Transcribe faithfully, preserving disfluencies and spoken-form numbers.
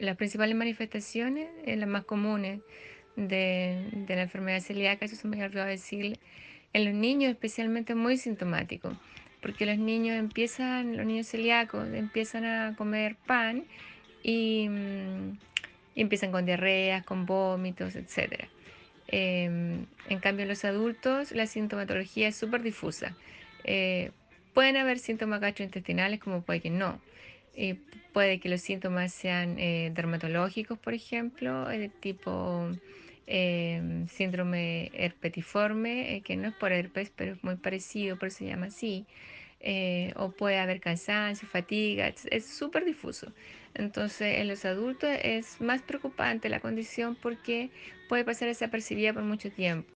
las principales manifestaciones, eh, las más comunes de, de la enfermedad celíaca, eso se me había olvidado decirle, en los niños especialmente es muy sintomático, porque los niños empiezan, los niños celíacos empiezan a comer pan y, mm, y empiezan con diarreas, con vómitos, etcétera. Em, en cambio, en los adultos la sintomatología es súper difusa. Eh, Pueden haber síntomas gastrointestinales como puede que no. Eh, Puede que los síntomas sean eh, dermatológicos, por ejemplo, eh, de tipo em, síndrome herpetiforme, eh, que no es por herpes, pero es muy parecido, por eso se llama así. Eh, o puede haber cansancio, fatiga, es es súper difuso. Entonces, en los adultos es más preocupante la condición porque puede pasar desapercibida por mucho tiempo.